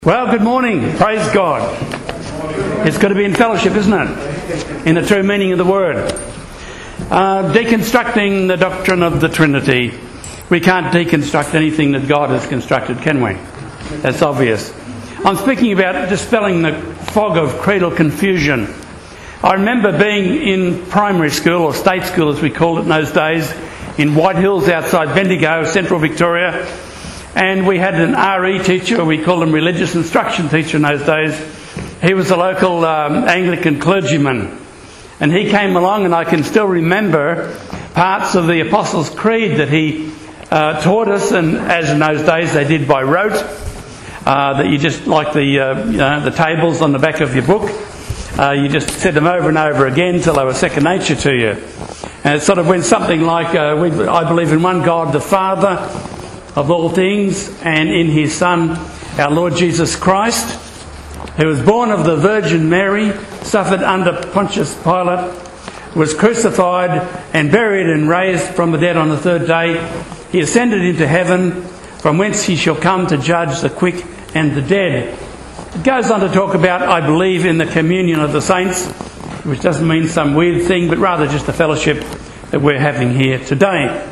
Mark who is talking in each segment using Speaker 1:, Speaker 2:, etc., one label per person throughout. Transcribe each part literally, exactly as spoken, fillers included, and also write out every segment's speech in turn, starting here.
Speaker 1: Well, good morning. Praise God. It's good to be in fellowship, isn't it? In the true meaning of the word. Uh, deconstructing the doctrine of the Trinity. We can't deconstruct anything that God has constructed, can we? That's obvious. I'm speaking about dispelling the fog of creedal confusion. I remember being in primary school, or state school as we called it in those days, in White Hills outside Bendigo, Central Victoria. And we had an R E teacher, we called him religious instruction teacher in those days. He was a local um, Anglican clergyman. And he came along, and I can still remember parts of the Apostles' Creed that he uh, taught us, and as in those days they did by rote, uh, that you just, like the, uh, you know, the tables on the back of your book, uh, you just said them over and over again till they were second nature to you. And it sort of went something like, uh, we, I believe in one God the Father of all things, and in his Son, our Lord Jesus Christ, who was born of the Virgin Mary, suffered under Pontius Pilate, was crucified and buried and raised from the dead on the third day. He ascended into heaven, from whence he shall come to judge the quick and the dead. It goes on to talk about, I believe, in the communion of the saints, which doesn't mean some weird thing, but rather just the fellowship that we're having here today.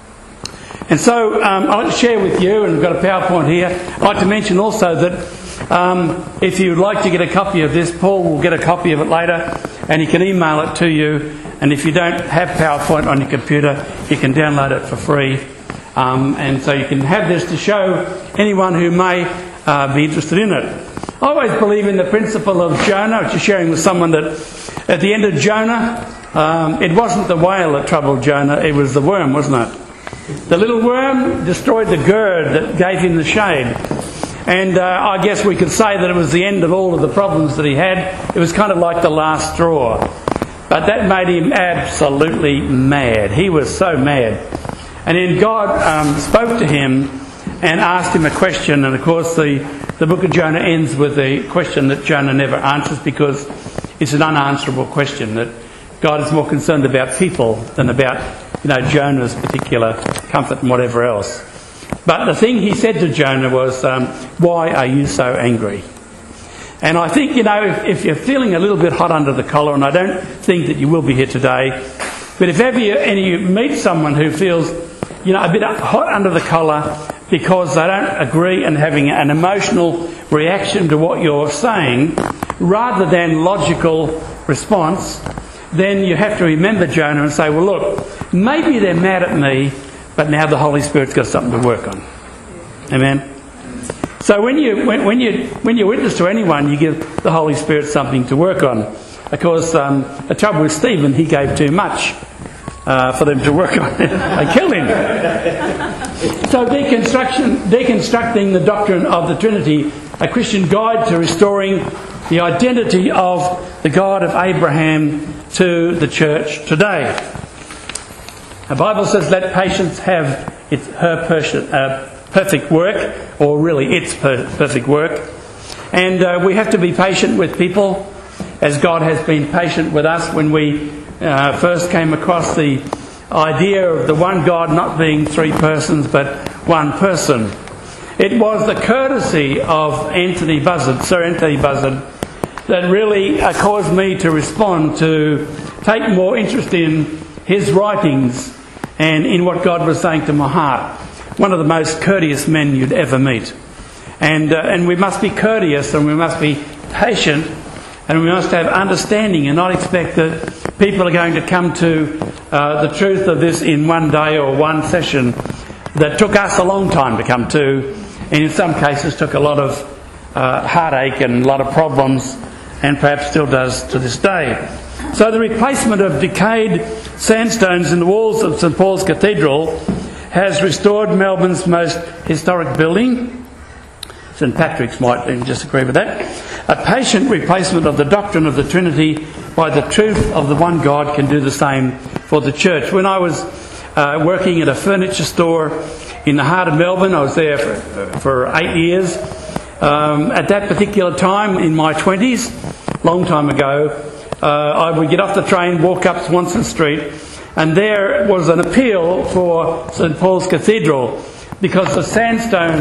Speaker 1: And so um, I'd like to share with you, and we've got a PowerPoint here, I'd like to mention also that um, if you'd like to get a copy of this, Paul will get a copy of it later, and he can email it to you. And if you don't have PowerPoint on your computer, you can download it for free. Um, and so you can have this to show anyone who may uh, be interested in it. I always believe in the principle of Jonah, which is sharing with someone that at the end of Jonah, um, it wasn't the whale that troubled Jonah, it was the worm, wasn't it? The little worm destroyed the gourd that gave him the shade. And uh, I guess we could say that it was the end of all of the problems that he had. It was kind of like the last straw. But that made him absolutely mad. He was so mad. And then God um, spoke to him and asked him a question. And of course the, the book of Jonah ends with a question that Jonah never answers, because it's an unanswerable question, that God is more concerned about people than about, you know, Jonah's particular comfort and whatever else. But the thing he said to Jonah was, um, why are you so angry? And I think, you know, if, if you're feeling a little bit hot under the collar, and I don't think that you will be here today, but if ever you, and you meet someone who feels, you know, a bit hot under the collar because they don't agree and having an emotional reaction to what you're saying rather than logical response, then you have to remember Jonah and say, well, look, maybe they're mad at me, but now the Holy Spirit's got something to work on. Amen? So when you when, when you when you witness to anyone, you give the Holy Spirit something to work on. Of course, um, the trouble with Stephen, he gave too much uh, for them to work on. They killed him. So deconstruction, deconstructing the doctrine of the Trinity, a Christian guide to restoring the identity of the God of Abraham to the church today. The Bible says, let patience have its, her per- uh, perfect work, or really its per- perfect work. And uh, we have to be patient with people, as God has been patient with us when we uh, first came across the idea of the one God not being three persons but one person. It was the courtesy of Anthony Buzzard, Sir Anthony Buzzard, that really uh, caused me to respond, to take more interest in his writings and in what God was saying to my heart. One of the most courteous men you'd ever meet. And, uh, and we must be courteous, and we must be patient, and we must have understanding and not expect that people are going to come to uh, the truth of this in one day or one session that took us a long time to come to, and in some cases took a lot of uh, heartache and a lot of problems, and perhaps still does to this day. So the replacement of decayed sandstones in the walls of St Paul's Cathedral has restored Melbourne's most historic building. St Patrick's might disagree with that. A patient replacement of the doctrine of the Trinity by the truth of the one God can do the same for the church. When I was uh, working at a furniture store in the heart of Melbourne, I was there for, for eight years. Um, at that particular time, in my twenties, long time ago, uh, I would get off the train, walk up Swanston Street, and there was an appeal for St Paul's Cathedral because the sandstone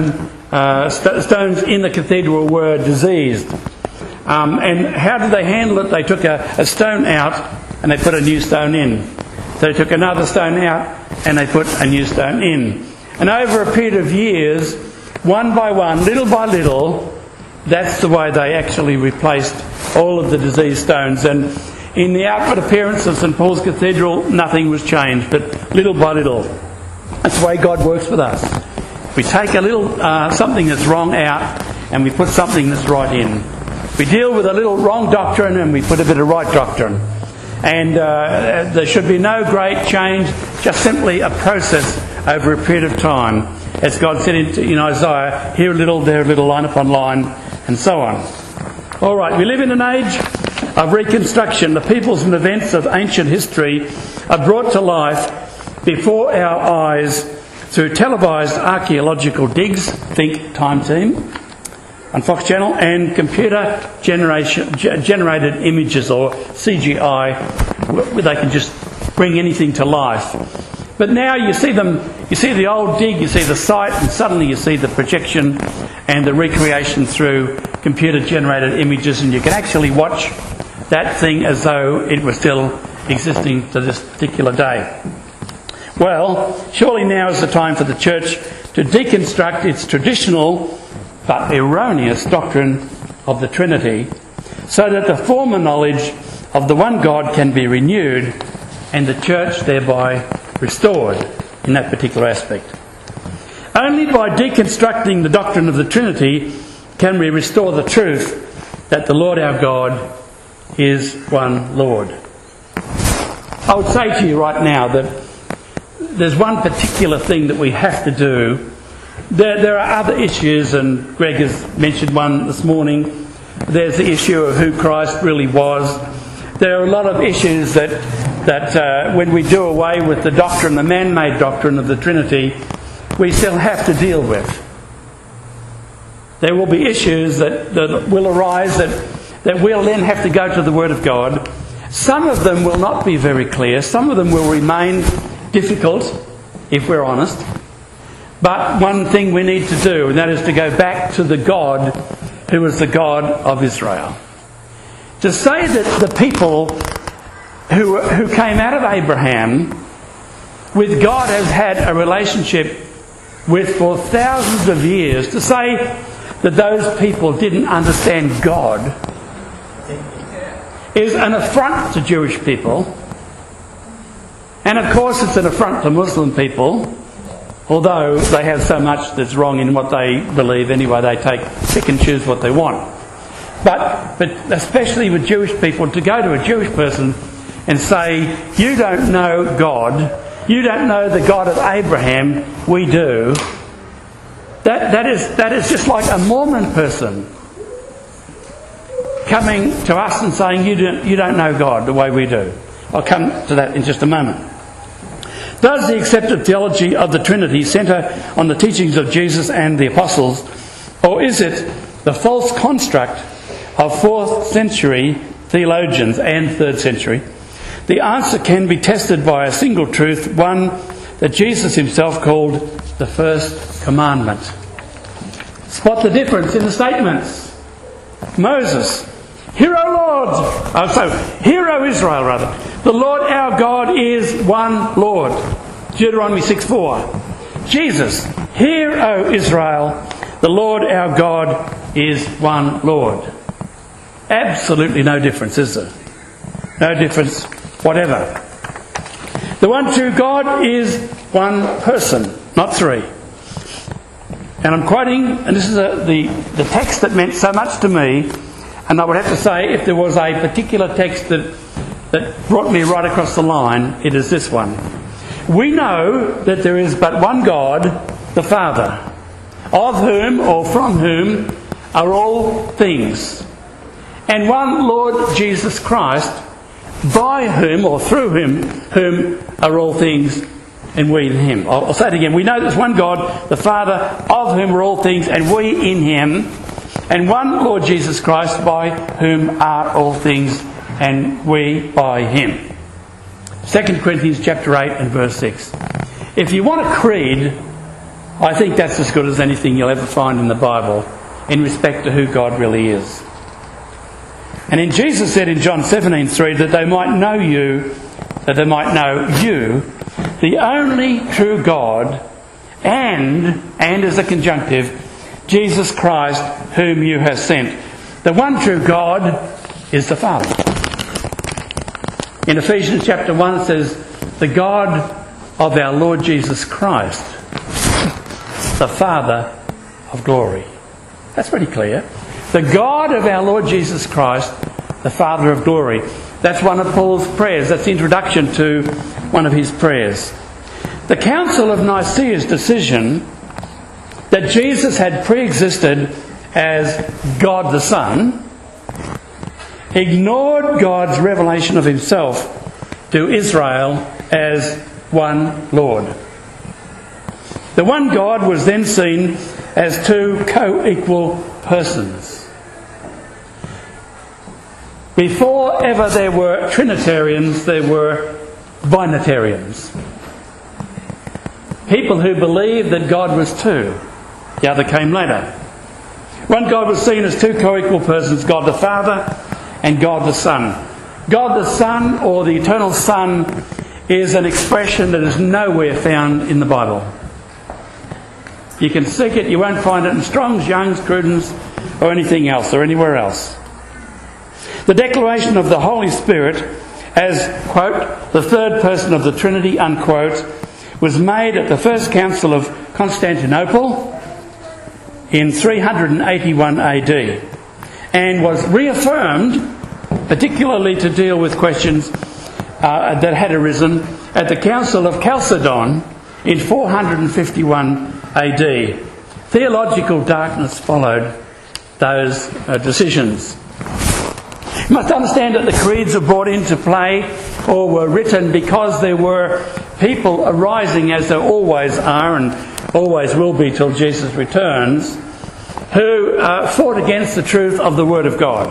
Speaker 1: uh, st- stones in the cathedral were diseased. Um, and how did they handle it? They took a, a stone out and they put a new stone in. So they took another stone out and they put a new stone in. And over a period of years, one by one, little by little, that's the way they actually replaced all of the diseased stones. And in the outward appearance of St Paul's Cathedral, nothing was changed, but little by little. That's the way God works with us. We take a little uh, something that's wrong out and we put something that's right in. We deal with a little wrong doctrine and we put a bit of right doctrine. And uh, there should be no great change, just simply a process over a period of time. As God said in, in Isaiah, here a little, there a little, line upon line, and so on. All right, we live in an age of reconstruction. The peoples and events of ancient history are brought to life before our eyes through televised archaeological digs, think Time Team on Fox Channel, and computer generation, generated images, or C G I, where they can just bring anything to life. But now you see them, you see the old dig, you see the site, and suddenly you see the projection and the recreation through computer generated images, and you can actually watch that thing as though it was still existing to this particular day. Well, surely now is the time for the church to deconstruct its traditional but erroneous doctrine of the Trinity, so that the former knowledge of the one God can be renewed and the church thereby restored in that particular aspect. Only by deconstructing the doctrine of the Trinity can we restore the truth that the Lord our God is one Lord. I would say to you right now that there's one particular thing that we have to do. There, there are other issues, and Greg has mentioned one this morning. There's the issue of who Christ really was. There are a lot of issues that, that uh, when we do away with the doctrine, the man-made doctrine of the Trinity, we still have to deal with. There will be issues that, that will arise that, that we'll then have to go to the Word of God. Some of them will not be very clear. Some of them will remain difficult, if we're honest. But one thing we need to do, and that is to go back to the God who was the God of Israel. To say that the people who, who came out of Abraham with God has had a relationship with for thousands of years, to say that those people didn't understand God is an affront to Jewish people. And of course it's an affront to Muslim people. Although they have so much that's wrong in what they believe anyway, they take pick and choose what they want. But but especially with Jewish people, to go to a Jewish person and say, you don't know God, you don't know the God of Abraham, we do, that that is that is just like a Mormon person coming to us and saying, you don't, you don't know God the way we do. I'll come to that in just a moment. Does the accepted theology of the Trinity centre on the teachings of Jesus and the Apostles, or is it the false construct of fourth century theologians and third century? The answer can be tested by a single truth, one that Jesus himself called the first commandment. Spot the difference in the statements. Moses, Hear, O Lord, oh, so, Hear, O Israel, rather. The Lord our God is one Lord. Deuteronomy six four. Jesus, Hear, O Israel, the Lord our God is one Lord. Absolutely no difference, is there? No difference whatever. The one true God is one person, not three. And I'm quoting, and this is a, the, the text that meant so much to me. And I would have to say, if there was a particular text that, that brought me right across the line, it is this one. We know that there is but one God, the Father, of whom or from whom are all things, and one Lord Jesus Christ, by whom or through him, whom are all things, and we in him. I'll, I'll say it again. We know there's one God, the Father, of whom are all things, and we in him. And one Lord Jesus Christ, by whom are all things, and we by him. Second Corinthians chapter eight and verse six. If you want a creed, I think that's as good as anything you'll ever find in the Bible in respect to who God really is. And then Jesus said in John seventeen three that they might know you, that they might know you, the only true God, and, and as a conjunctive, Jesus Christ whom you have sent. The one true God is the Father. In Ephesians chapter one it says, the God of our Lord Jesus Christ, the Father of glory. That's pretty clear. The God of our Lord Jesus Christ, the Father of glory. That's one of Paul's prayers. That's the introduction to one of his prayers. The Council of Nicaea's decision that Jesus had pre-existed as God the Son ignored God's revelation of himself to Israel as one Lord. The one God was then seen as two co-equal persons. Before ever there were Trinitarians, there were Binitarians. People who believed that God was two. The other came later. One God was seen as two co-equal persons, God the Father and God the Son. God the Son, or the Eternal Son, is an expression that is nowhere found in the Bible. You can seek it, you won't find it in Strong's, Young's, Cruden's, or anything else, or anywhere else. The declaration of the Holy Spirit as, quote, the third person of the Trinity, unquote, was made at the First Council of Constantinople in three eighty-one A D and was reaffirmed, particularly to deal with questions uh, that had arisen at the Council of Chalcedon in four fifty-one A D. Theological darkness followed those uh, decisions. You must understand that the creeds were brought into play or were written because there were people arising, as there always are and always will be till Jesus returns, who uh, fought against the truth of the Word of God.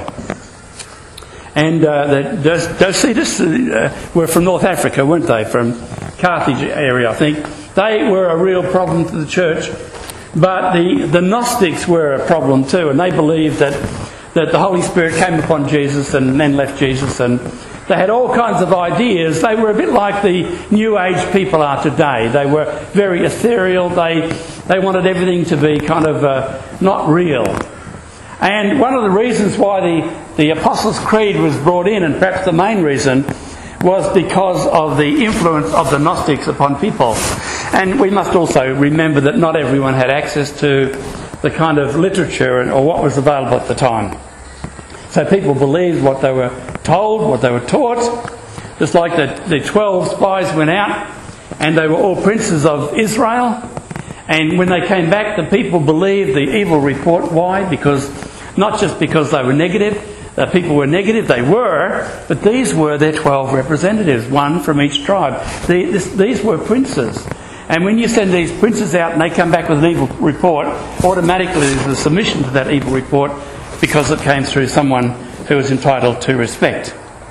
Speaker 1: And uh, the Docetus uh, were from North Africa, weren't they? From Carthage area, I think. They were a real problem to the church. But the, the Gnostics were a problem too, and they believed that, that the Holy Spirit came upon Jesus and then left Jesus, and they had all kinds of ideas. They were a bit like the New Age people are today. They were very ethereal. They they wanted everything to be kind of uh, not real. And one of the reasons why the, the Apostles' Creed was brought in, and perhaps the main reason, was because of the influence of the Gnostics upon people. And we must also remember that not everyone had access to the kind of literature or what was available at the time. So people believed what they were told, what they were taught. Just like the, the twelve spies went out and they were all princes of Israel. And when they came back, the people believed the evil report. Why? Because not just because they were negative, uh, people were negative, they were, but these were their twelve representatives, one from each tribe. The, this, these were princes. And when you send these princes out and they come back with an evil report, automatically there's a submission to that evil report because it came through someone who was entitled to respect.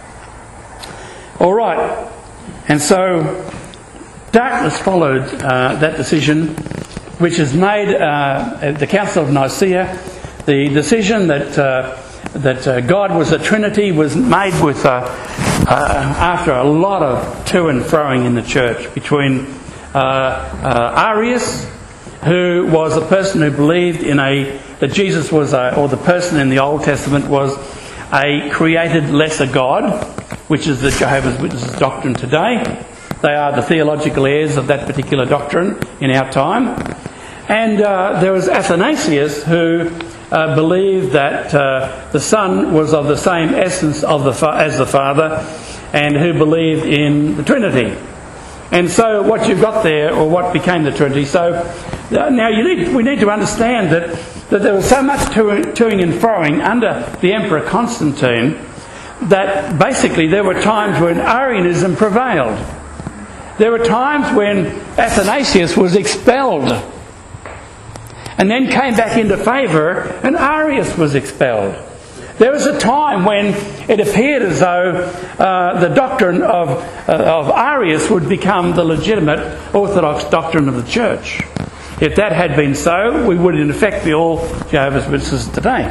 Speaker 1: All right. And so darkness followed uh, that decision, which is made uh, at the Council of Nicaea. The decision that uh, that uh, God was a Trinity was made with uh, uh, after a lot of to and froing in the church between uh, uh, Arius, who was a person who believed in a that Jesus was a, or the person in the Old Testament was a created lesser God, which is the Jehovah's Witnesses doctrine today. They are the theological heirs of that particular doctrine in our time. And uh, there was Athanasius, who uh, believed that uh, the Son was of the same essence of the fa- as the Father, and who believed in the Trinity. And so what you've got there, or what became the Trinity, so uh, now you need, we need to understand that, that there was so much to- toing and froing under the Emperor Constantine that basically there were times when Arianism prevailed. There were times when Athanasius was expelled and then came back into favour and Arius was expelled. There was a time when it appeared as though uh, the doctrine of, uh, of Arius would become the legitimate orthodox doctrine of the church. If that had been so, we would in effect be all Jehovah's Witnesses today.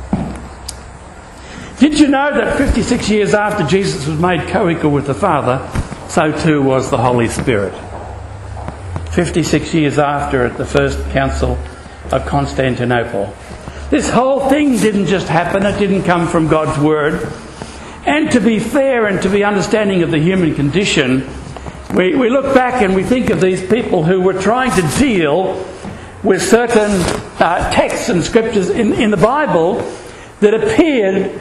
Speaker 1: Did you know that fifty-six years after Jesus was made co-equal with the Father, so too was the Holy Spirit? fifty-six years after, at the First Council of Constantinople. This whole thing didn't just happen, it didn't come from God's Word. And to be fair and to be understanding of the human condition, we, we look back and we think of these people who were trying to deal with certain uh, texts and scriptures in, in the Bible that appeared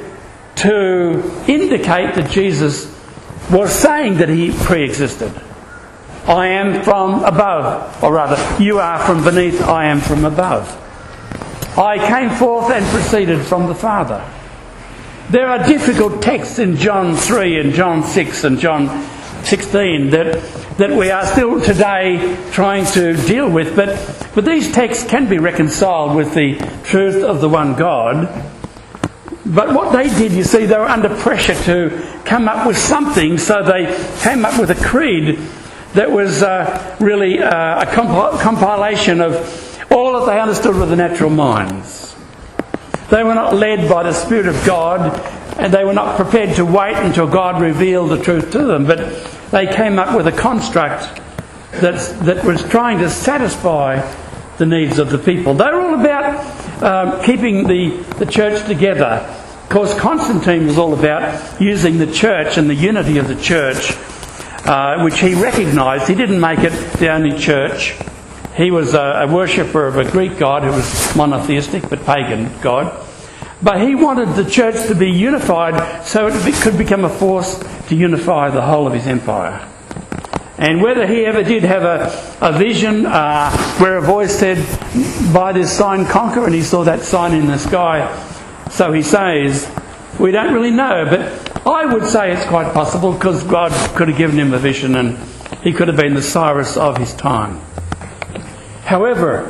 Speaker 1: to indicate that Jesus was saying that he pre-existed. I am from above, or rather, you are from beneath, I am from above. I came forth and proceeded from the Father. There are difficult texts in John three and John six and John sixteen that, that we are still today trying to deal with, but, but these texts can be reconciled with the truth of the one God. But what they did, you see, they were under pressure to come up with something, so they came up with a creed that was uh, really uh, a comp- compilation of all that they understood with the natural minds. They were not led by the Spirit of God, and they were not prepared to wait until God revealed the truth to them, but they came up with a construct that's, that was trying to satisfy the needs of the people. They were all about um, keeping the, the church together. Of course, Constantine was all about using the church and the unity of the church, uh, which he recognised. He didn't make it the only church. He was a, a worshipper of a Greek god who was monotheistic but pagan god. But he wanted the church to be unified so it be, could become a force to unify the whole of his empire. And whether he ever did have a, a vision uh, where a voice said, by this sign conquer, and he saw that sign in the sky, so he says, we don't really know. But I would say it's quite possible, because God could have given him a vision and he could have been the Cyrus of his time. However,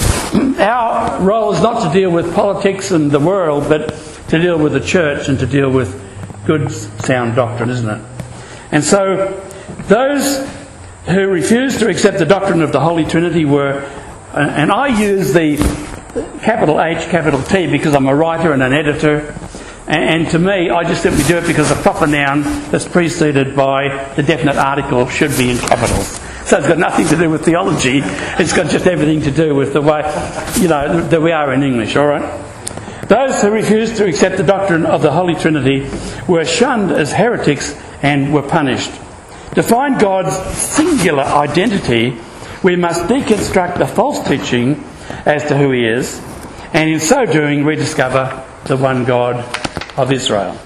Speaker 1: our role is not to deal with politics and the world, but to deal with the church and to deal with good, sound doctrine, isn't it? And so, those who refused to accept the doctrine of the Holy Trinity were, and I use the capital H, capital T, because I'm a writer and an editor, and to me, I just simply do it because a proper noun that's preceded by the definite article should be in capitals. So it's got nothing to do with theology. It's got just everything to do with the way, you know, that we are in English, all right? Those who refused to accept the doctrine of the Holy Trinity were shunned as heretics and were punished. To find God's singular identity, we must deconstruct the false teaching as to who he is, and in so doing rediscover the one God of Israel.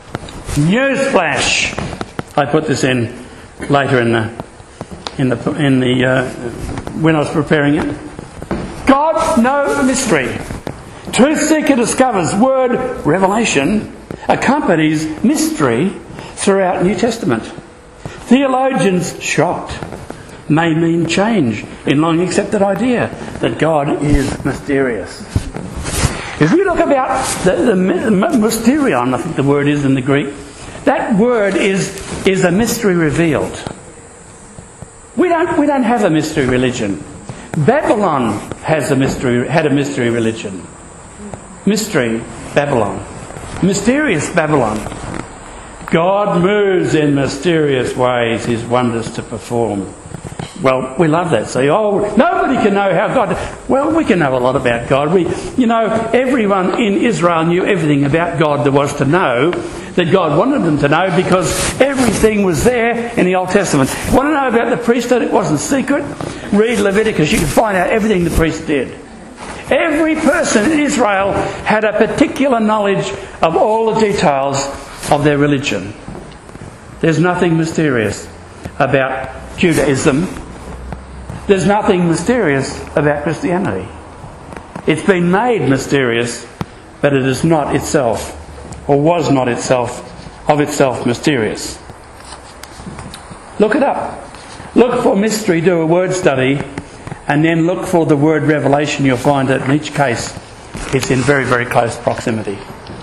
Speaker 1: Newsflash! I put this in later in the in the in the uh, when I was preparing it. God, no mystery. Truth seeker discovers word revelation accompanies mystery throughout New Testament. Theologians shocked may mean change in long accepted idea that God is mysterious. If we look about the, the mysterion, I think the word is in the Greek, that word is is a mystery revealed. We don't we don't have a mystery religion. Babylon has a mystery had a mystery religion. Mystery Babylon. Mysterious Babylon. God moves in mysterious ways his wonders to perform. Well, we love that. See, oh, nobody can know how God... Well, we can know a lot about God. We, you know, everyone in Israel knew everything about God there was to know, that God wanted them to know, because everything was there in the Old Testament. Want to know about the priesthood? It wasn't secret. Read Leviticus. You can find out everything the priest did. Every person in Israel had a particular knowledge of all the details of their religion. There's nothing mysterious about Judaism. There's nothing mysterious about Christianity. It's been made mysterious, but it is not itself, or was not itself, of itself mysterious. Look it up. Look for mystery, do a word study, and then look for the word revelation. You'll find that in each case it's in very, very close proximity.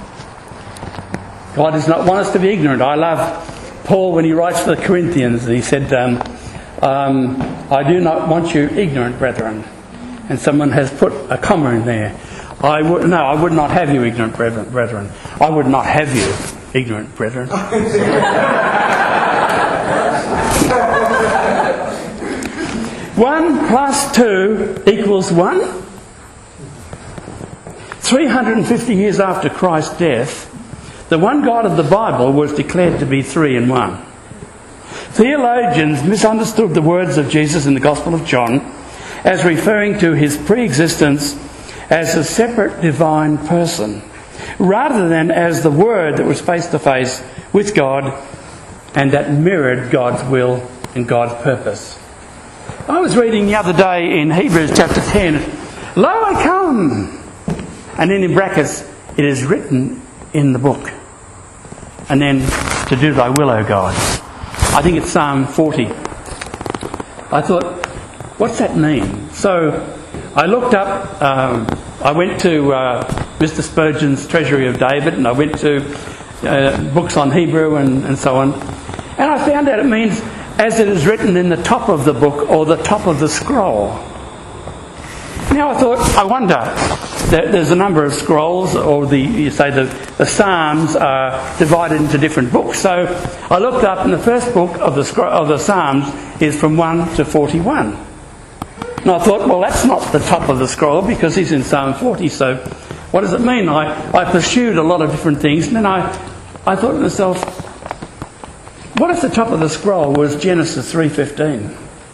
Speaker 1: God does not want us to be ignorant. I love Paul when he writes to the Corinthians, and he said, um, um, I do not want you ignorant, brethren. and someone has put a comma in there. I would no, I would not have you, ignorant brethren. brethren. I would not have you, ignorant brethren. One plus two equals one. three hundred fifty years after Christ's death, the one God of the Bible was declared to be three in one. Theologians misunderstood the words of Jesus in the Gospel of John as referring to his pre-existence as a separate divine person, rather than as the Word that was face to face with God and that mirrored God's will and God's purpose. I was reading the other day in Hebrews chapter ten, "Lo, I come," and then in brackets, "it is written in the book." And then, "to do thy will, O God." I think it's Psalm forty. I thought, what's that mean? So I looked up, um, I went to uh, Mister Spurgeon's Treasury of David, and I went to uh, books on Hebrew and, and so on. And I found out it means, as it is written in the top of the book or the top of the scroll. Now I thought, I wonder, that there's a number of scrolls, or the you say the, the Psalms are divided into different books. So I looked up, and the first book of the scroll, of the Psalms is from one to forty-one. And I thought, well, that's not the top of the scroll because he's in Psalm forty. So what does it mean? I, I pursued a lot of different things, and then I, I thought to myself, what if the top of the scroll was Genesis three fifteen?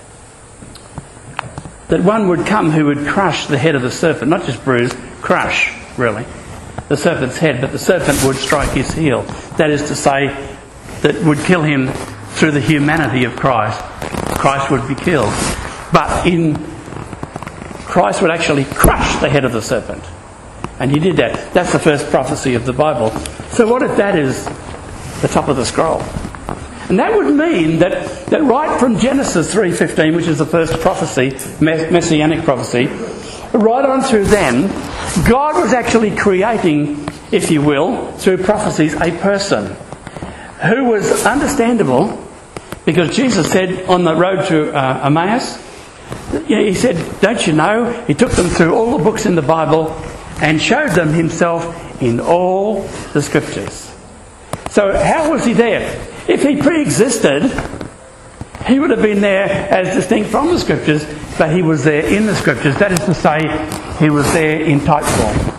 Speaker 1: That one would come who would crush the head of the serpent, not just bruise, crush, really, the serpent's head, but the serpent would strike his heel. That is to say, that would kill him through the humanity of Christ. Christ would be killed. But in Christ would actually crush the head of the serpent. And he did that. That's the first prophecy of the Bible. So what if that is the top of the scroll? And that would mean that, that right from Genesis three fifteen, which is the first prophecy, messianic prophecy, right on through then, God was actually creating, if you will, through prophecies, a person who was understandable, because Jesus said on the road to uh, Emmaus, you know, he said, don't you know, he took them through all the books in the Bible and showed them himself in all the scriptures. So how was he there? If he pre-existed, he would have been there as distinct from the scriptures, but he was there in the scriptures. That is to say, he was there in type form.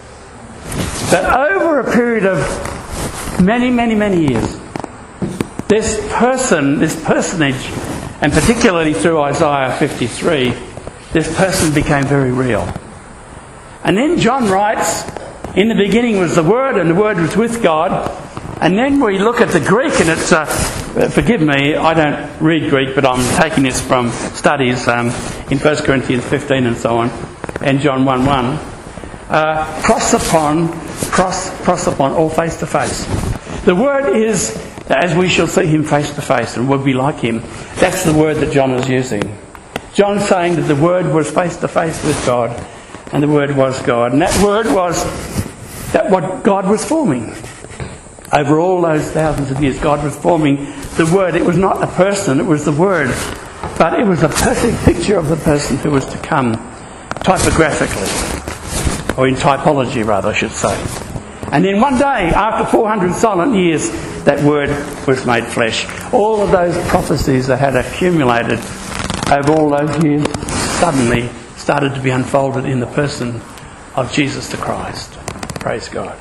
Speaker 1: But over a period of many, many, many years, this person, this personage, and particularly through Isaiah fifty-three, this person became very real. And then John writes, in the beginning was the Word, and the Word was with God. And then we look at the Greek, and it's, uh, forgive me, I don't read Greek, but I'm taking this from studies um, in First Corinthians fifteen and so on, and John one one. Uh, prosopon, pros, prosopon, all face to face. The word is, as we shall see him face to face, and will be like him. That's the word that John is using. John's saying that the Word was face to face with God, and the Word was God. And that Word was that what God was forming. Over all those thousands of years, God was forming the Word. It was not a person, it was the Word. But it was a perfect picture of the person who was to come, typographically. Or in typology, rather, I should say. And then one day, after four hundred silent years, that Word was made flesh. All of those prophecies that had accumulated over all those years suddenly started to be unfolded in the person of Jesus the Christ. Praise God.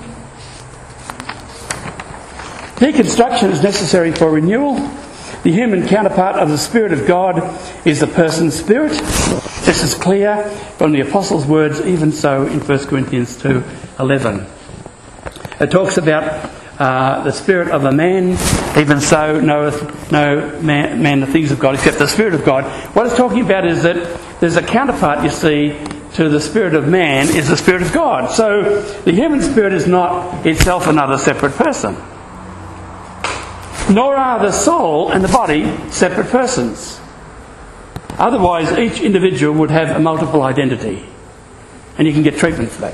Speaker 1: Deconstruction is necessary for renewal. The human counterpart of the Spirit of God is the person Spirit. This is clear from the Apostles' words, even so in First Corinthians two eleven. It talks about uh, the spirit of a man, even so knoweth no man, man the things of God except the Spirit of God. What it's talking about is that there's a counterpart, you see, to the spirit of man is the Spirit of God. So the human spirit is not itself another separate person. Nor are the soul and the body separate persons. Otherwise, each individual would have a multiple identity. And you can get treatment for that.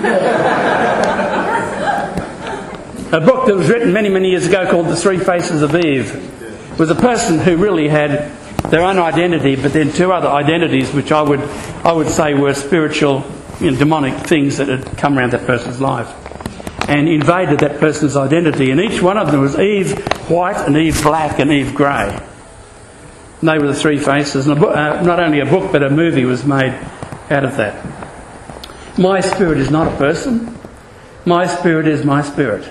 Speaker 1: A book that was written many, many years ago called The Three Faces of Eve was a person who really had their own identity, but then two other identities which I would I would say were spiritual, you know, demonic things that had come around that person's life and invaded that person's identity. And each one of them was Eve white and Eve black and Eve grey. And they were the three faces. And a book, uh, not only a book, but a movie was made out of that. My spirit is not a person. My spirit is my spirit.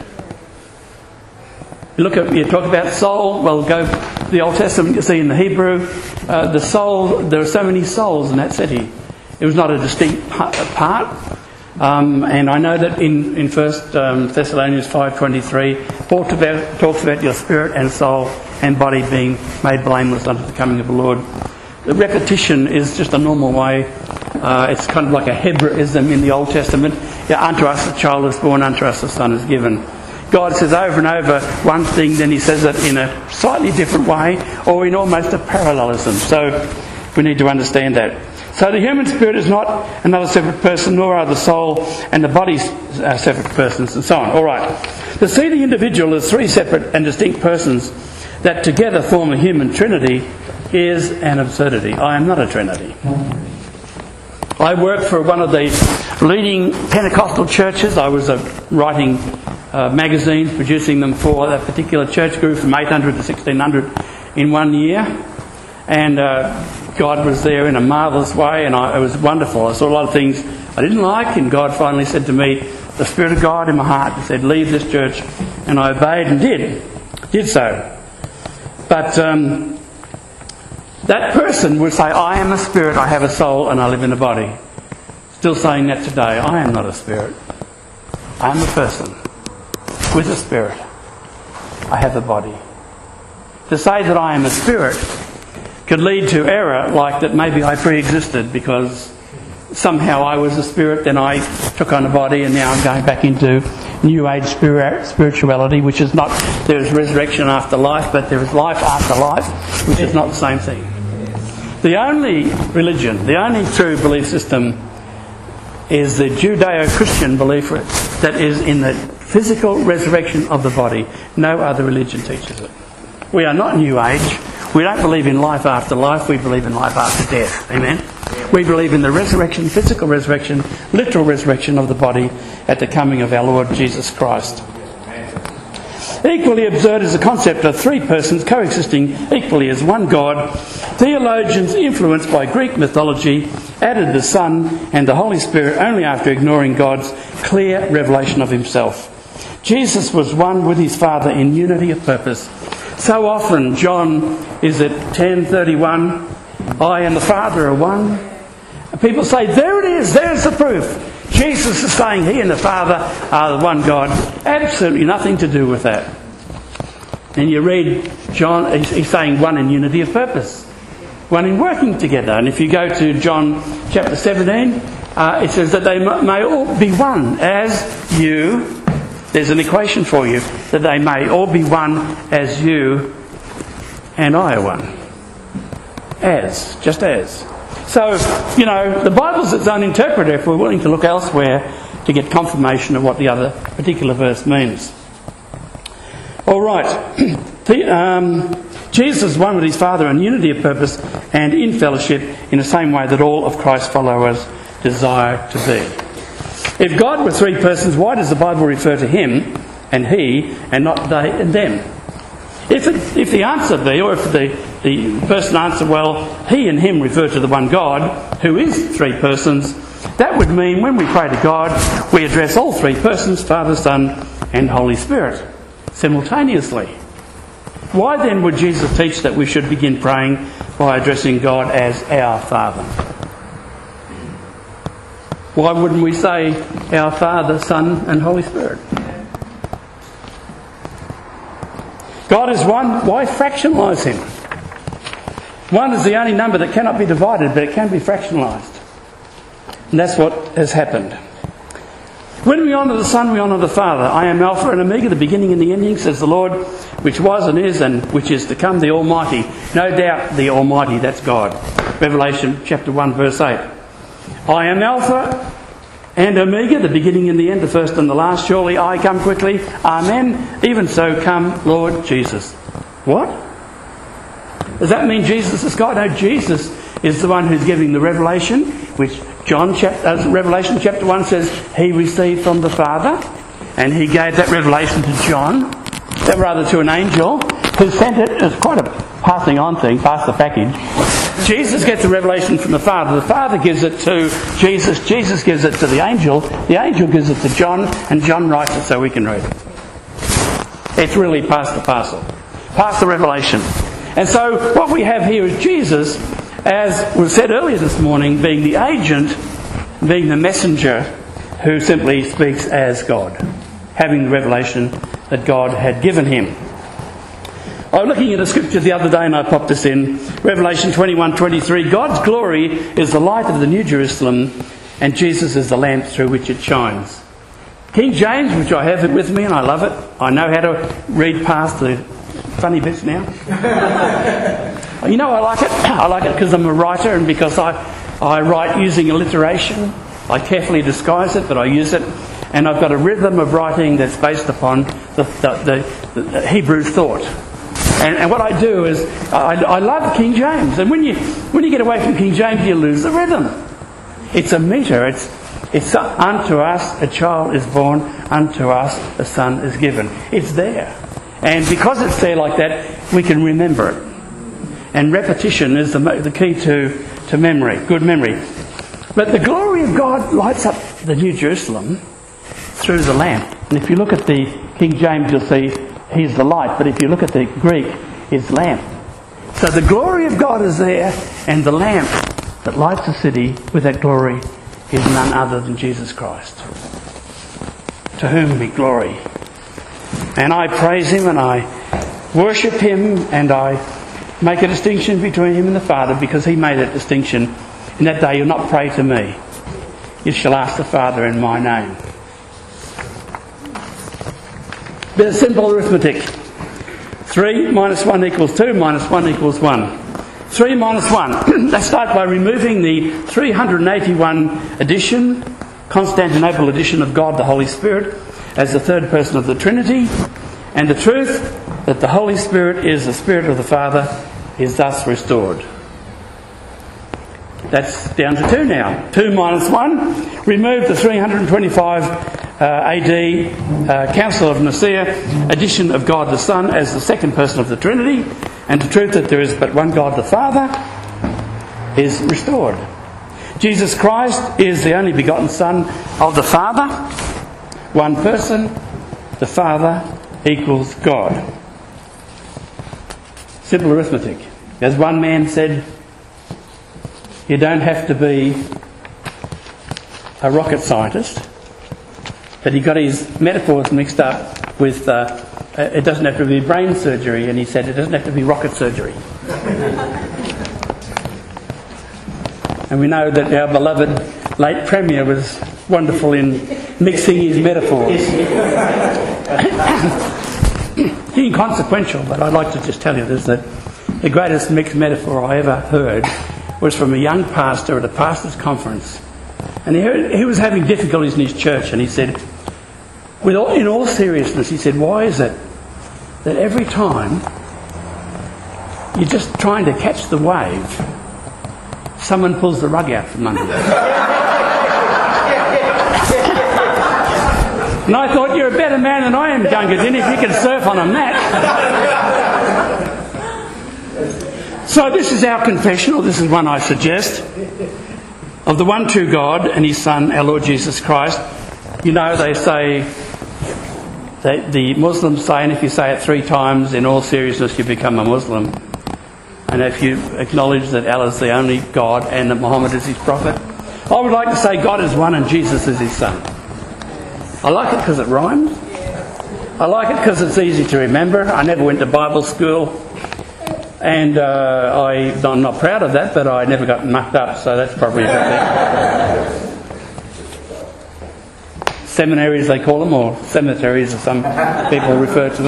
Speaker 1: You look at, you talk about soul, well, go to the Old Testament, you see in the Hebrew, uh, the soul, there are so many souls in that city. It was not a distinct part. Um, and I know that in, in First um, Thessalonians five twenty-three, Paul talks about, talks about your spirit and soul and body being made blameless unto the coming of the Lord. The repetition is just a normal way. Uh, it's kind of like a Hebraism in the Old Testament. Yeah, unto us a child is born, unto us a son is given. God says over and over one thing, then he says it in a slightly different way or in almost a parallelism. So we need to understand that. So the human spirit is not another separate person, nor are the soul and the body uh, separate persons, and so on. All right. To see the individual as three separate and distinct persons that together form a human trinity is an absurdity. I am not a trinity. I work for one of the leading Pentecostal churches. I was uh, writing uh, magazines, producing them for that particular church group from eight hundred to sixteen hundred in one year. And uh, God was there in a marvellous way, and I, it was wonderful. I saw a lot of things I didn't like, and God finally said to me, the Spirit of God in my heart, He said, leave this church. And I obeyed and did. Did so. But um, that person would say, I am a spirit, I have a soul, and I live in a body. Still saying that today. I am not a spirit. I am a person with a spirit. I have a body. To say that I am a spirit could lead to error, like that maybe I pre-existed because somehow I was a spirit, then I took on a body, and now I'm going back into New Age spirit, spirituality, which is not, there is resurrection after life, but there is life after life, which is not the same thing. The only religion, the only true belief system is the Judeo-Christian belief that is in the physical resurrection of the body. No other religion teaches it. We are not New Age. We don't believe in life after life. We believe in life after death. Amen? We believe in the resurrection, physical resurrection, literal resurrection of the body at the coming of our Lord Jesus Christ. Equally absurd is the concept of three persons coexisting equally as one God. Theologians influenced by Greek mythology added the Son and the Holy Spirit only after ignoring God's clear revelation of Himself. Jesus was one with His Father in unity of purpose. So often, John is at ten thirty-one, I and the Father are one. And people say, there it is, there's the proof. Jesus is saying He and the Father are the one God. Absolutely nothing to do with that. And you read John, he's saying one in unity of purpose. One in working together. And if you go to John chapter seventeen, uh, it says that they may all be one as you. There's an equation for you, that they may all be one as you and I are one. As, just as. So, you know, the Bible's its own interpreter if we're willing to look elsewhere to get confirmation of what the other particular verse means. All right. the, um, Jesus is one with His Father in unity of purpose and in fellowship in the same way that all of Christ's followers desire to be. If God were three persons, why does the Bible refer to Him and He and not they and them? If, it, if the answer be, or if the, the person answer, well, He and Him refer to the one God, who is three persons, that would mean when we pray to God, we address all three persons, Father, Son and Holy Spirit, simultaneously. Why then would Jesus teach that we should begin praying by addressing God as our Father? Why wouldn't we say our Father, Son and Holy Spirit? God is one. Why fractionalise Him? One is the only number that cannot be divided, but it can be fractionalised. And that's what has happened. When we honour the Son, we honour the Father. I am Alpha and Omega, the beginning and the ending, says the Lord, which was and is and which is to come, the Almighty. No doubt the Almighty, that's God. Revelation chapter one, verse eight. I am Alpha and Omega, the beginning and the end, the first and the last. Surely I come quickly. Amen. Even so come, Lord Jesus. What? Does that mean Jesus is God? No, Jesus is the one who's giving the revelation, which John chapter, uh, Revelation chapter one says he received from the Father, and he gave that revelation to John, that rather to an angel, who sent it as quite a passing on thing, pass the package. Jesus gets the revelation from the Father. The Father gives it to Jesus. Jesus gives it to the angel. The angel gives it to John, and John writes it so we can read it. It's really past the parcel. Past the revelation. And so what we have here is Jesus, as was said earlier this morning, being the agent, being the messenger who simply speaks as God, having the revelation that God had given him. I was looking at a scripture the other day and I popped this in. Revelation twenty-one twenty-three. God's glory is the light of the New Jerusalem, and Jesus is the lamp through which it shines. King James, which I have it with me and I love it. I know how to read past the funny bits now. You know I like it. I like it because I'm a writer and because I, I write using alliteration. I carefully disguise it, but I use it. And I've got a rhythm of writing that's based upon the, the, the, the Hebrew thought. And, and what I do is, I, I love King James. And when you when you get away from King James, you lose the rhythm. It's a metre. It's it's unto us a child is born, unto us a son is given. It's there. And because it's there like that, we can remember it. And repetition is the, the key to, to memory, good memory. But the glory of God lights up the New Jerusalem through the lamp. And if you look at the King James, you'll see he's the light. But if you look at the Greek, it's lamp. So the glory of God is there, and the lamp that lights the city with that glory is none other than Jesus Christ. To whom be glory. And I praise him and I worship him and I make a distinction between him and the Father, because he made that distinction. In that day you'll not pray to me. You shall ask the Father in my name. Bit of simple arithmetic. three minus one equals two, minus one equals one. three minus one. Let's start by removing the three hundred eighty-one edition, Constantinople edition of God the Holy Spirit as the third person of the Trinity, and the truth that the Holy Spirit is the Spirit of the Father is thus restored. That's down to two now. two minus one. Remove the three hundred twenty-five uh, A D uh, Council of Nicaea edition of God the Son as the second person of the Trinity, and the truth that there is but one God the Father is restored. Jesus Christ is the only begotten Son of the Father. One person, the Father equals God. Simple arithmetic. As one man said, you don't have to be a rocket scientist, but he got his metaphors mixed up with, uh, it doesn't have to be brain surgery, and he said it doesn't have to be rocket surgery. And we know that our beloved late Premier was wonderful in mixing his metaphors. Inconsequential, but I'd like to just tell you this, that the greatest mixed metaphor I ever heard was from a young pastor at a pastor's conference. And he, heard, he was having difficulties in his church, and he said, with all, in all seriousness, he said, why is it that every time you're just trying to catch the wave, someone pulls the rug out from under you? And I thought, you're a better man than I am, Gungadin, if you can surf on a mat. So this is our confessional, this is one I suggest, of the one true God and his Son, our Lord Jesus Christ. You know, they say, they, the Muslims say, and if you say it three times, in all seriousness, you become a Muslim. And if you acknowledge that Allah is the only God and that Muhammad is his prophet, I would like to say God is one and Jesus is his Son. I like it because it rhymes. I like it because it's easy to remember. I never went to Bible school, and uh, I, I'm not proud of that, but I never got mucked up, so that's probably a good thing. Seminaries, they call them, or cemeteries, as some people refer to them.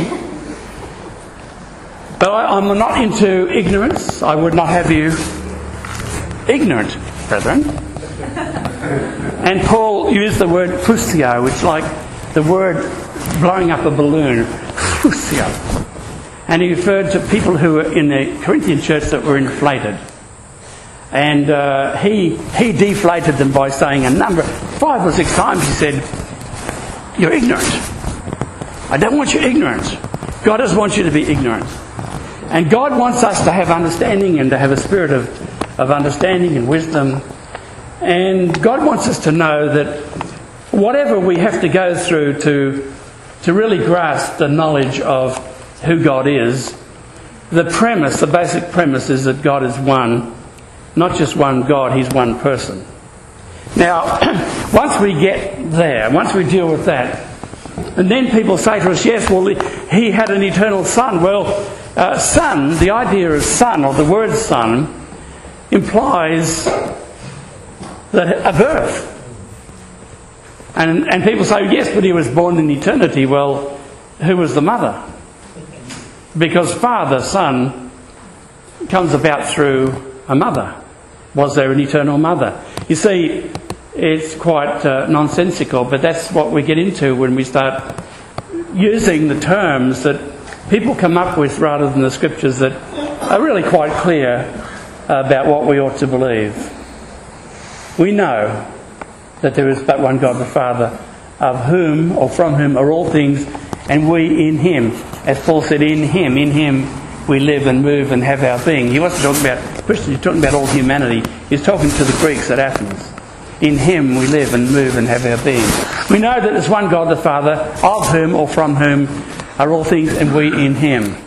Speaker 1: But I, I'm not into ignorance. I would not have you ignorant, brethren. And Paul used the word fusio, which is like the word blowing up a balloon. Fusio. And he referred to people who were in the Corinthian church that were inflated. And uh, he he deflated them by saying a number, five or six times he said, "You're ignorant. I don't want you ignorant. God doesn't want you to be ignorant." And God wants us to have understanding and to have a spirit of, of understanding and wisdom. And God wants us to know that whatever we have to go through to, to really grasp the knowledge of who God is, the premise, the basic premise is that God is one. Not just one God, He's one person. Now, once we get there, once we deal with that, and then people say to us, yes, well, He had an eternal Son. Well, uh, son, the idea of son, or the word son, implies that a birth. And, and people say, yes, but He was born in eternity. Well, who was the mother? Because Father, Son, comes about through a mother. Was there an eternal mother? You see, it's quite uh, nonsensical, but that's what we get into when we start using the terms that people come up with rather than the scriptures that are really quite clear about what we ought to believe. We know that there is but one God the Father, of whom or from whom are all things, and we in Him. As Paul said, in Him, in Him we live and move and have our being. He wasn't talking about Christians, he's talking about all humanity. He's talking to the Greeks at Athens. In Him we live and move and have our being. We know that there's one God the Father, of whom or from whom are all things, and we in Him.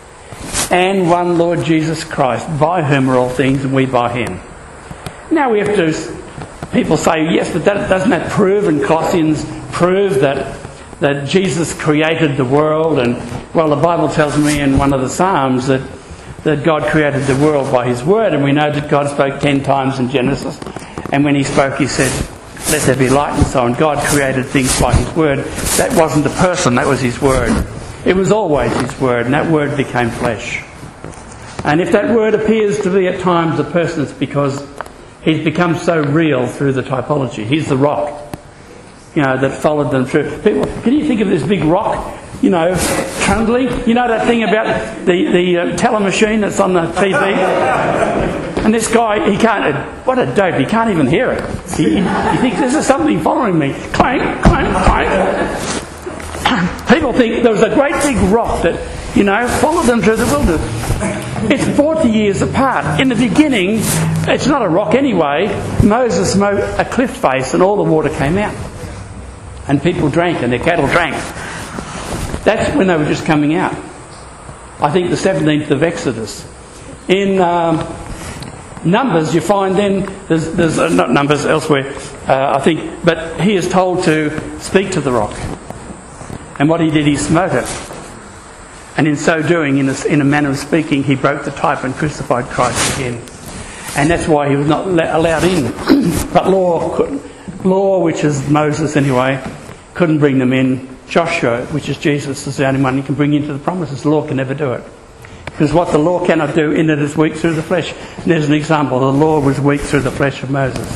Speaker 1: And one Lord Jesus Christ, by whom are all things, and we by Him. Now we have to, people say, yes, but that, doesn't that prove, and Colossians prove that that Jesus created the world? And well, the Bible tells me in one of the Psalms that, that God created the world by His word, and we know that God spoke ten times in Genesis, and when He spoke He said, let there be light, and so on. God created things by His word. That wasn't a person, that was His word. It was always His word, and that word became flesh. And if that word appears to be at times a person, it's because He's become so real through the typology. He's the rock, you know, that followed them through. People, can you think of this big rock, you know, trundling? You know that thing about the, the uh, teller machine that's on the T V? And this guy, he can't, what a dope, he can't even hear it. He, he thinks this is something following me. Clank, clank, clank. People think there was a great big rock that, you know, followed them through the wilderness. It's forty years apart. In the beginning, it's not a rock anyway. Moses smote a cliff face and all the water came out. And people drank and their cattle drank. That's when they were just coming out. I think the seventeenth of Exodus. In um, Numbers, you find then, there's, there's uh, not Numbers, elsewhere, uh, I think, but he is told to speak to the rock. And what he did, he smote it. And in so doing, in a, in a manner of speaking, he broke the type and crucified Christ again. And that's why he was not allowed in. But law couldn't. Law, which is Moses anyway, couldn't bring them in. Joshua, which is Jesus, is the only one he can bring into the promises. The law can never do it. Because what the law cannot do, in it is weak through the flesh. And there's an example. The law was weak through the flesh of Moses.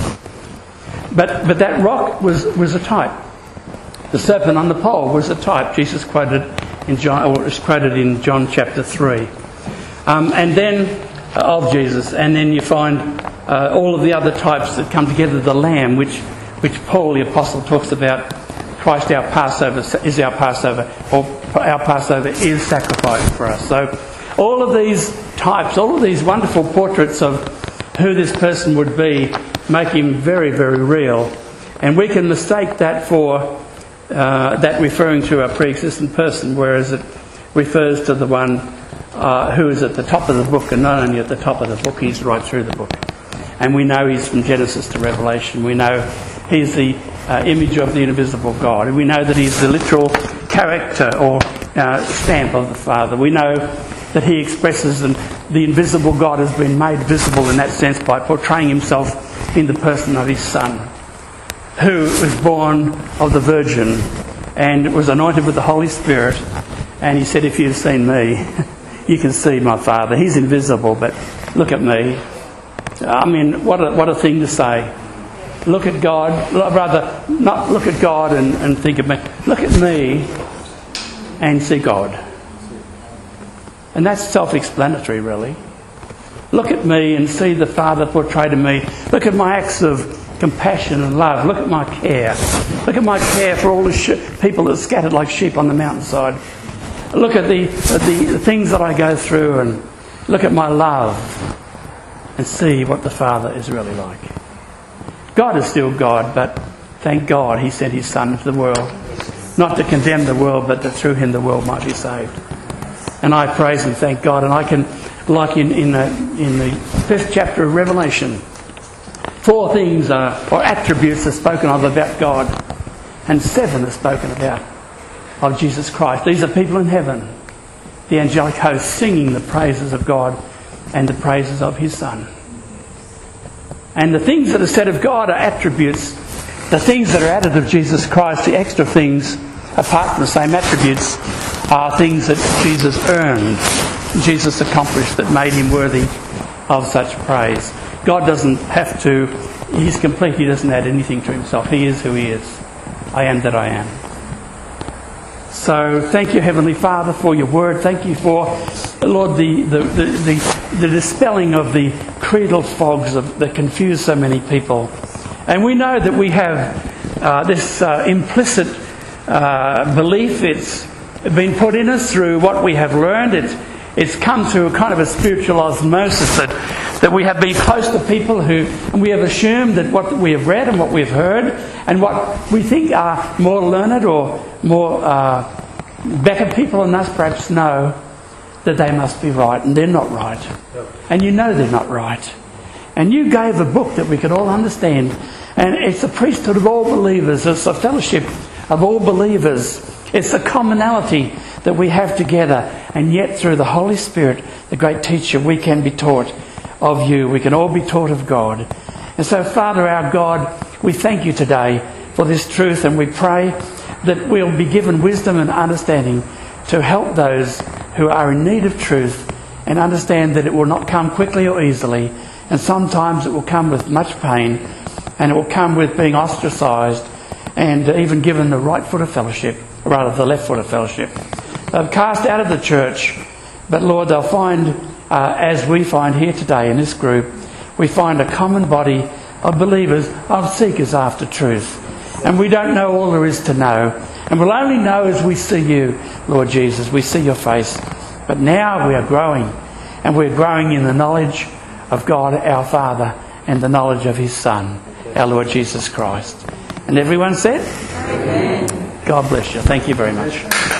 Speaker 1: But but that rock was, was a type. The serpent on the pole was a type. Jesus quoted in John, or is quoted in John chapter three. Um, and then, uh, of Jesus. And then you find uh, all of the other types that come together. The Lamb, which, which Paul the Apostle talks about. Christ our Passover is our Passover. Or our Passover is sacrificed for us. So all of these types, all of these wonderful portraits of who this person would be, make him very, very real. And we can mistake that for uh, that referring to a pre-existent person, whereas it refers to the one uh, who is at the top of the book, and not only at the top of the book, he's right through the book. And we know he's from Genesis to Revelation. We know he's the uh, image of the invisible God. And we know that he's the literal character or uh, stamp of the Father. We know that he expresses, and the invisible God has been made visible in that sense by portraying himself in the person of his Son, who was born of the Virgin and was anointed with the Holy Spirit. And he said, if you've seen me, you can see my Father. He's invisible, but look at me. I mean, what a, what a thing to say. Look at God, rather, not look at God and, and think of me. Look at me and see God. And that's self-explanatory, really. Look at me and see the Father portrayed in me. Look at my acts of compassion and love. Look at my care. Look at my care for all the sh- people that are scattered like sheep on the mountainside. Look at the, at the things that I go through, and look at my love and see what the Father is really like. God is still God, but thank God He sent His Son into the world, not to condemn the world, but that through Him the world might be saved. And I praise and thank God. And I can, like in, in, the, in the fifth chapter of Revelation, four things are, or attributes are spoken of about God, and seven are spoken about of Jesus Christ. These are people in heaven, the angelic host, singing the praises of God and the praises of His Son. And the things that are said of God are attributes. The things that are added of Jesus Christ, the extra things, apart from the same attributes, are things that Jesus earned, Jesus accomplished, that made Him worthy of such praise. God doesn't have to, He's complete, He doesn't add anything to Himself. He is who He is. I am that I am. So thank you, Heavenly Father, for your word. Thank you for, Lord, the, the, the, the, the dispelling of the creedal fogs of, that confuse so many people. And we know that we have uh, this uh, implicit uh, belief. It's been put in us through what we have learned. It's, it's come through a kind of a spiritual osmosis that, that we have been close to people who, and we have assumed that what we have read and what we've heard and what we think are more learned or more uh, better people than us perhaps know that they must be right, and they're not right. And you know they're not right. And you gave a book that we could all understand. And it's the priesthood of all believers. It's a fellowship of all believers. It's the commonality that we have together. And yet through the Holy Spirit, the great teacher, we can be taught of you. We can all be taught of God. And so, Father, our God, we thank you today for this truth. And we pray that we'll be given wisdom and understanding to help those who are in need of truth and understand that it will not come quickly or easily. And sometimes it will come with much pain, and it will come with being ostracised and even given the right foot of fellowship, or rather the left foot of fellowship. They'll cast out of the church, but Lord, they'll find, uh, as we find here today in this group, we find a common body of believers, of seekers after truth. And we don't know all there is to know. And we'll only know as we see you, Lord Jesus. We see your face. But now we are growing, and we're growing in the knowledge of God our Father and the knowledge of His Son, our Lord Jesus Christ. And everyone said? Amen. God bless you. Thank you very much.